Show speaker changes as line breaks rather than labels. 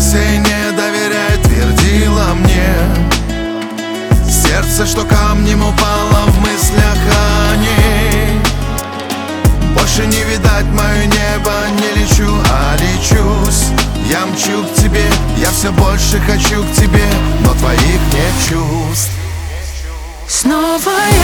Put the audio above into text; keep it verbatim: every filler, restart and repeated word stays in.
бойся и не доверяй, твердила мне сердце, что камнем упало в мыслях о ней. Больше не видать мое небо, не лечу, а лечусь. Я мчу к тебе, я все больше хочу к тебе, но твоих нет чувств.
Снова